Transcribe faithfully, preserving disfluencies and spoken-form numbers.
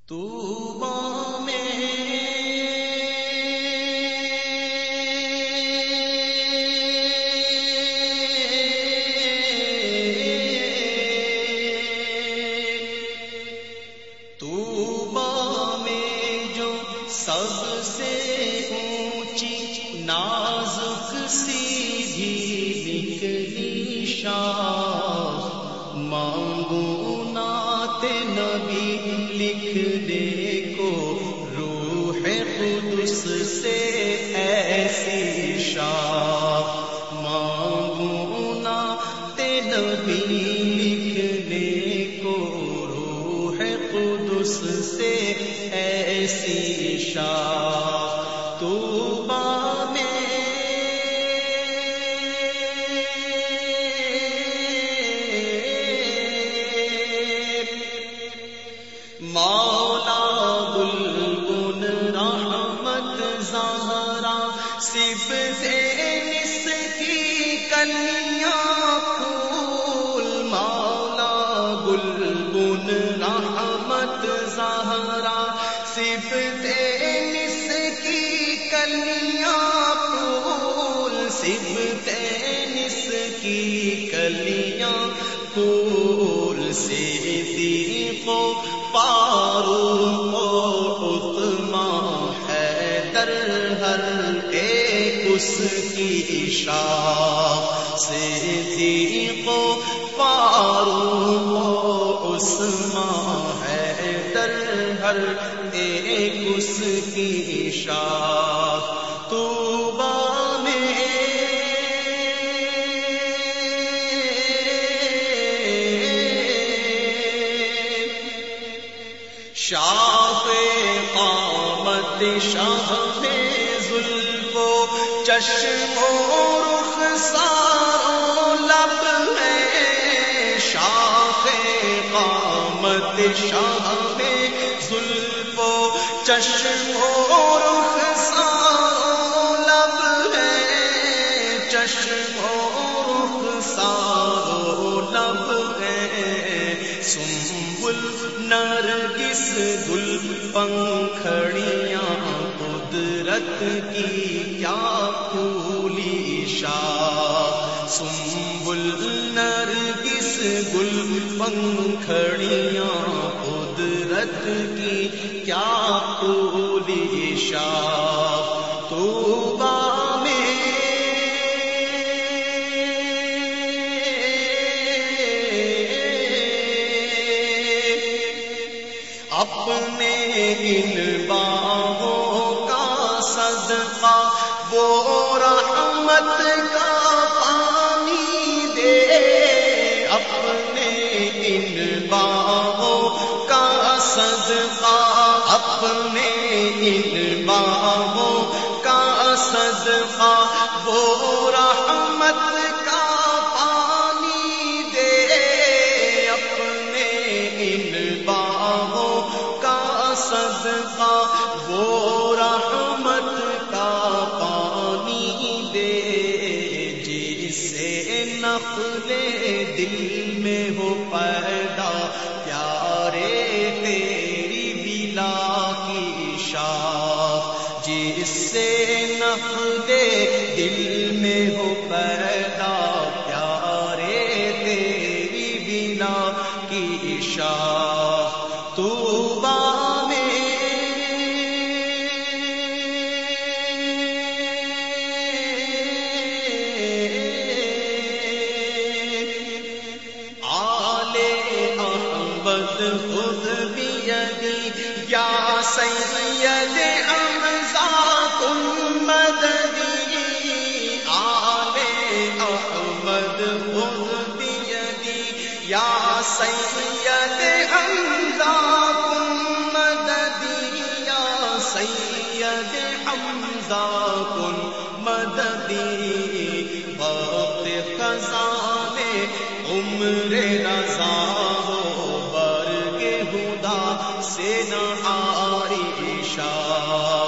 طوبیٰ میں طوبیٰ میں جو سب سے اونچی نازک سیدھی نکلی شاخ، مانگو نعت نبی لکھ دے کو روح قدس سے ایسی شاخ، مانگو نعت نبی لکھ دے کو روح قدس سے ایسی شاخ۔ طوبیٰ میں مولا گلگن رحمت زہرا صبح نس کی کلیاں پھول، مولا گلگن رحمت زہرا صبح نس کی کلیاں پھول، صبح نس کی کلیاں پھول، صدیق و فاروق و عثمان حیدر ہر ایک اس کی شاخ، صدیق و فاروق و عثمان حیدر ہر ایک اس کی شاخ۔ طوبیٰ میں شاہ قامت، شاہ زلف و چشم و رخسار و لب ہے، شاہ قامت، شاہ زلف و چشم و رخسار و لب ہے، چشم و رخسار و لب ہے، سنبل نرگس گل پنکھڑیاں قدرت کی کیا پھولی شاخ، سنبل نرگس گل پنکھڑیاں قدرت کی کیا پھولی شاخ۔ طوبیٰ میں اپنے ان باغوں کا صدقہ وہ رحمت کا پانی دے، اپنے ان باغوں کا صدقہ، اپنے ان باغوں کا صدقہ وہ رحمت کا پانی دے، اپنے ان باغوں صدقہ وہ رحمت کا پانی دے، جس سے نخل دل میں ہو پیدا پیارے تیری بلا کی شاخ، جس سے نخل دل میں ہو پیدا پیارے تیری بلا کی شاخ۔ طوبیٰ میں آل احمد خود بیدی یا سید حمزہ کن مددی، آل احمد خود بیدی یا سید حمزہ کن مددی، یا سید حمزہ کن مددی، وقت خزاں عمر رضا ہو برگ ہدا سے نہ آری شاخ،